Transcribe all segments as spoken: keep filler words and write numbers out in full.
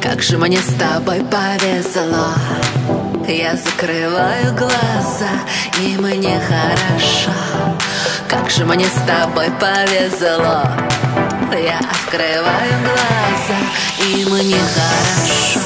Как же мне с тобой повезло. Я закрываю глаза, и мне хорошо. Как же мне с тобой повезло. Я открываю глаза, и мне хорошо.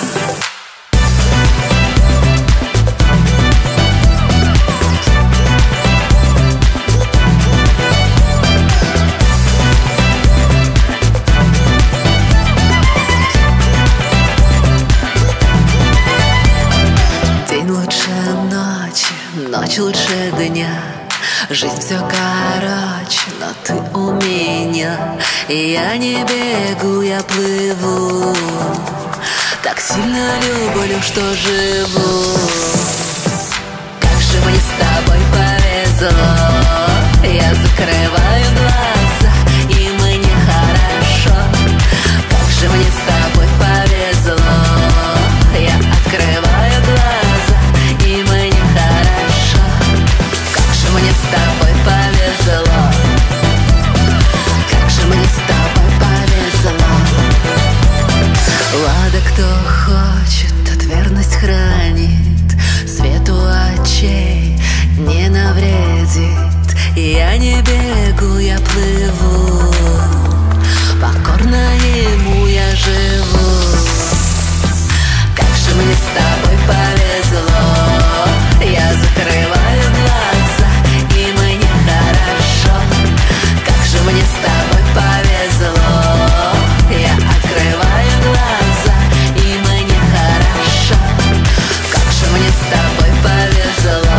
День лучше ночи, ночь лучше дня. Жизнь все короче, но ты у меня. И я не бегу, я плыву. Так сильно люблю, что живу. Как же мне с тобой повезло. Я закрываю глаза, и мне хорошо. Как же мне с тобой повезло. Я открываю глаза, и мне хорошо. Как же мне с тобой повезло. Как же мне с тобой повезло. Ладно, кто хочет, тот верность хранит. Свету очей не навредит. Я не бегу, я плыву. Покорно ему я живу. Как же мне с тобой повезло. Я закрываю глаза, и мне хорошо. Как же мне с тобой повезло. Я открываю глаза, и мне хорошо. Как же мне с тобой повезло.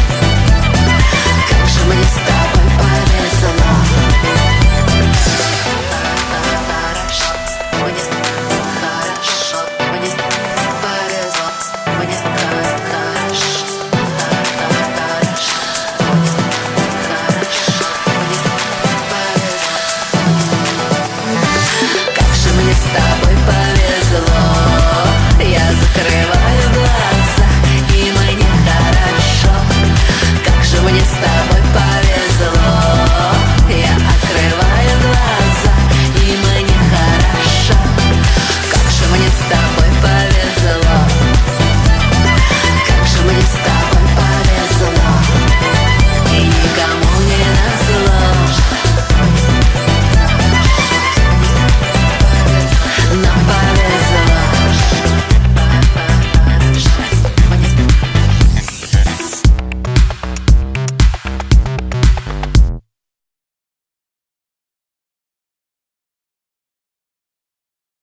Как же мне с тобой повезло. Мне с тобой